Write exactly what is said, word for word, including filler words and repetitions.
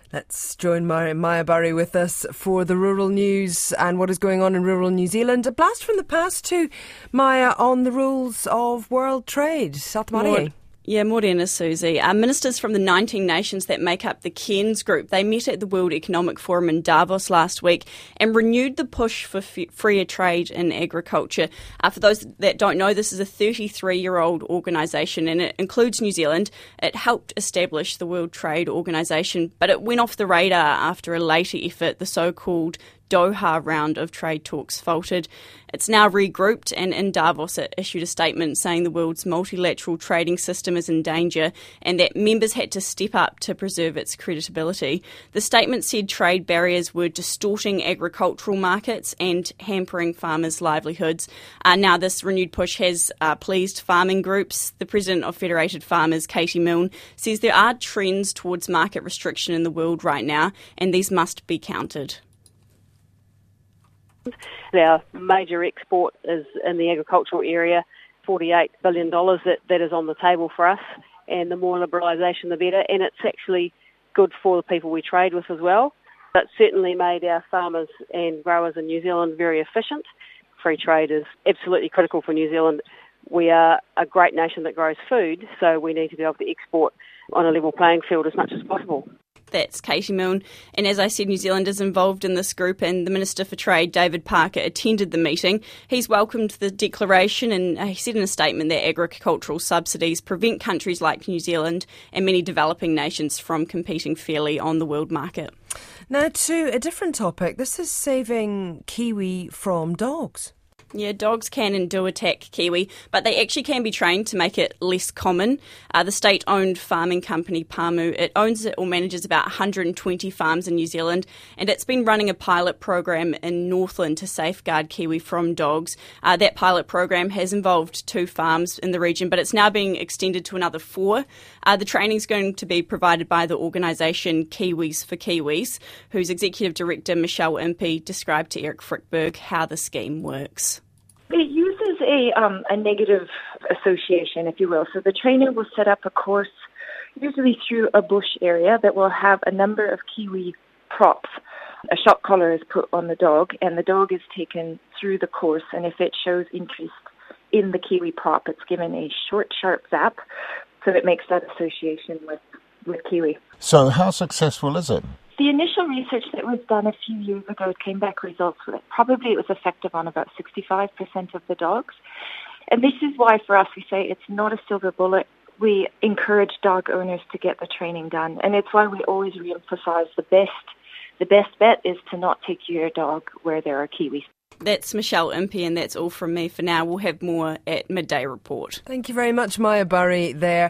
Let's join Maya Burry with us for the rural news and what is going on in rural New Zealand. A blast from the past to Maya on the rules of world trade. Satamari. Yeah, Morena, Susie. Uh, ministers from the nineteen nations that make up the Cairns Group, they met at the World Economic Forum in Davos last week and renewed the push for f- freer trade in agriculture. Uh, for those that don't know, this is a thirty-three-year-old organisation and it includes New Zealand. It helped establish the World Trade Organisation, but it went off the radar after a later effort, the so-called Doha round of trade talks faltered. It's now regrouped, and in Davos it issued a statement saying the world's multilateral trading system is in danger and that members had to step up to preserve its credibility. The statement said trade barriers were distorting agricultural markets and hampering farmers' livelihoods. Uh, now this renewed push has uh, pleased farming groups. The president of Federated Farmers, Katie Milne, says there are trends towards market restriction in the world right now and these must be countered. Our major export is in the agricultural area, forty-eight billion dollars that, that is on the table for us, and the more liberalisation the better, and it's actually good for the people we trade with as well. It's certainly made our farmers and growers in New Zealand very efficient. Free trade is absolutely critical for New Zealand. We are a great nation that grows food, so we need to be able to export on a level playing field as much as possible. That's Katie Milne. And as I said, New Zealand is involved in this group and the Minister for Trade, David Parker, attended the meeting. He's welcomed the declaration and he said in a statement that agricultural subsidies prevent countries like New Zealand and many developing nations from competing fairly on the world market. Now to a different topic. This is saving kiwi from dogs. Yeah, dogs can and do attack kiwi, but they actually can be trained to make it less common. Uh, the state-owned farming company Pāmu, it owns or manages about one hundred twenty farms in New Zealand, and it's been running a pilot program in Northland to safeguard kiwi from dogs. Uh, that pilot program has involved two farms in the region, but it's now being extended to another four. Uh, the training is going to be provided by the organisation Kiwis for Kiwis, whose executive director, Michelle Impey, described to Eric Frickberg how the scheme works. It uses a um, a negative association, if you will. So the trainer will set up a course, usually through a bush area, that will have a number of kiwi props. A shock collar is put on the dog, and the dog is taken through the course. And if it shows interest in the kiwi prop, it's given a short, sharp zap, so it makes that association with, with kiwi. So how successful is it? The initial research that was done a few years ago came back results with it. Probably it was effective on about sixty-five percent of the dogs. And this is why for us we say it's not a silver bullet. We encourage dog owners to get the training done. And it's why we always re-emphasize the best, the best bet is to not take your dog where there are kiwis. That's Michelle Impey, and that's all from me for now. We'll have more at Midday Report. Thank you very much, Maya Burry there.